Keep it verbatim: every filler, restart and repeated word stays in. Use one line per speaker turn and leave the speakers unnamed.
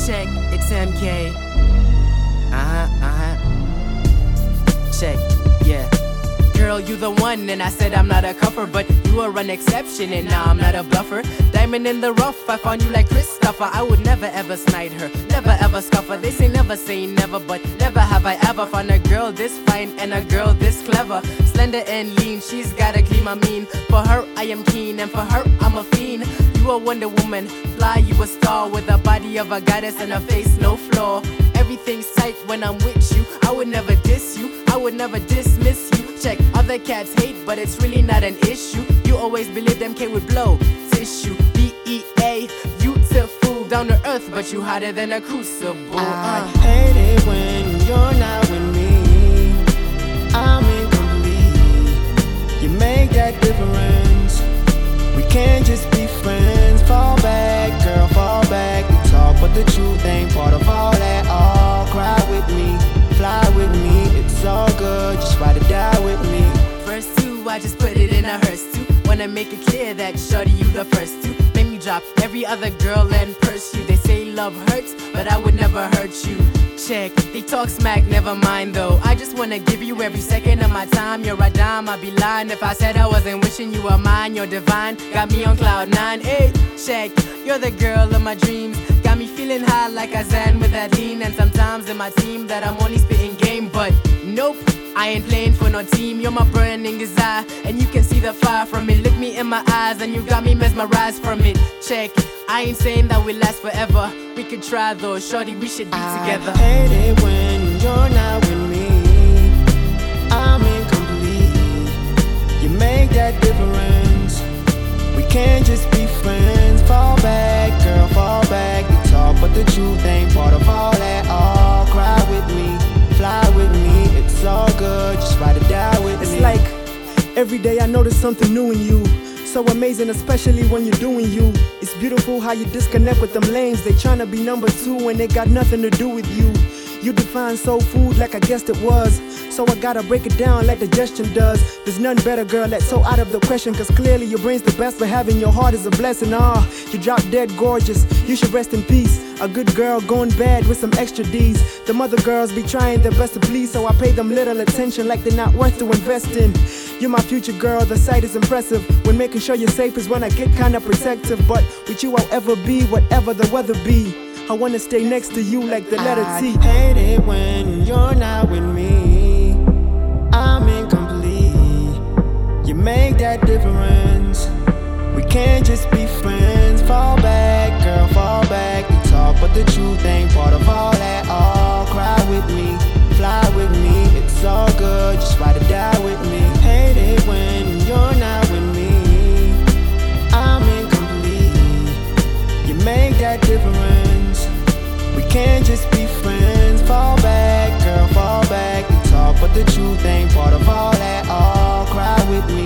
Check, it's M K. Uh-huh, uh-huh. Check, yeah. Girl, you the one, and I said I'm not a cuffer, but you are an exception, and now I'm not a bluffer. Diamond in the rough, I found you like Christopher. I would never ever snide her, never ever scuff her. They say never say never, but never have I ever found a girl this fine and a girl this clever. Slender and lean, she's gotta clean my mean. For her, I am keen, and for her, I'm a fiend. You a Wonder Woman, fly, you a star, with a body of a goddess and a face no flaw. Everything's tight when I'm with you. I would never diss you, I would never dismiss you. Check, other cats hate, but it's really not an issue. You always believed M K would blow tissue. B E A, beautiful, down to earth, but you hotter than a crucible.
I uh. hate it when you're not with me. I'm incomplete. You make that difference. We can't just be friends. Fall back, girl, fall back. We talk, but the truth ain't part of all that. Oh, cry with me, fly with me. It's all good, just ride or die with me.
First two, I just put it in a hearse too. Wanna make it clear that shorty, you the first two. Make me drop every other girl and purse you. They say love hurts, but I would never hurt you. Check, they talk smack, never mind though. I just wanna give you every second of my time. You're a dime, I'd be lying if I said I wasn't wishing you were mine. You're divine, got me on cloud nine. Hey, check, you're the girl of my dreams. Got me feeling high like a Zan with that lean. And sometimes in my team that I'm only spitting game, but nope, I ain't playing for no team. You're my burning desire, and you can see the fire from it. Look me in my eyes, and you got me mesmerized from it. Check, I ain't saying that we last forever. We could try though, shorty, we should be
I
together.
Hate it when you're not with me. I'm incomplete. You make that difference. We can't just be friends. Fall back, girl, fall back. We talk, but the truth ain't part of all that. Oh, cry with me, fly with me. It's all good, just ride or die with
it's
me.
It's like every day I notice something new in you. So amazing, especially when you're doing you. It's beautiful how you disconnect with them lanes. They tryna be number two and they got nothing to do with you. You define soul food like I guessed it was. So I gotta break it down like digestion does. There's none better, girl, that's so out of the question. Cause clearly your brain's the best, but having your heart is a blessing. Ah, you drop dead gorgeous, you should rest in peace. A good girl going bad with some extra D's. The other girls be trying their best to please, so I pay them little attention like they're not worth to invest in. You're my future girl, the sight is impressive. When making sure you're safe is when I get kinda protective. But with you I'll ever be, whatever the weather be. I wanna stay next to you like the letter T.
I hate it when you're not with me. I'm incomplete. You make that difference. We can't just be friends. Fall back, girl, fall back. We talk, but the truth ain't part of all that. Oh, cry with me, fly with me. It's all good, just ride or die with me. Hate it when you're not with me. I'm incomplete. You make that difference. We can't just be friends. Fall back, girl, fall back. We talk, but the truth ain't part of all that. Oh, cry with me.